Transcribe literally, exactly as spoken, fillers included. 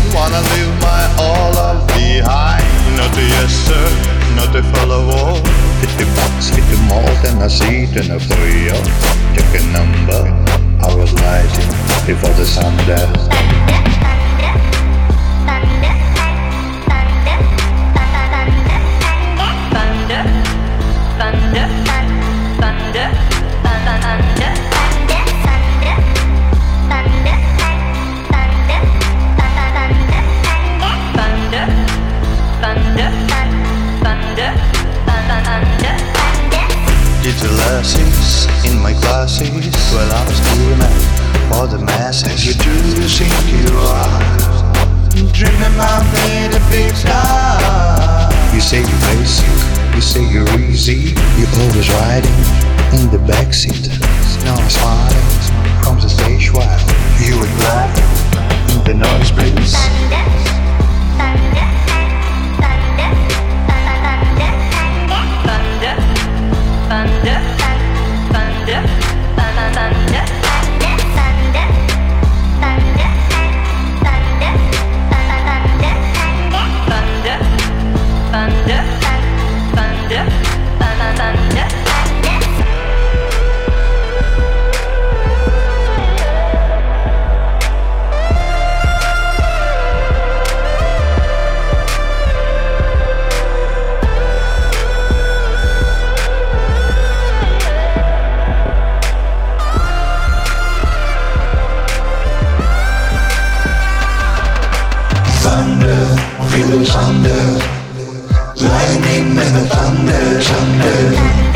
Wanna leave my all up behind. Not a yes sir, not a follow. Fifty bucks, fifty more than a seat in a foyer. Check a number, I was lighting before the sun does. Did the lessons in my classes while I was doing math for the masses. You do think you are dreaming about being a big star. You say you're basic, you say you're easy. You're always riding in the backseat. Now I'm smiling from the stage while you were gliding in the noise breeze. Feel the thunder, lightning and the thunder, thunder.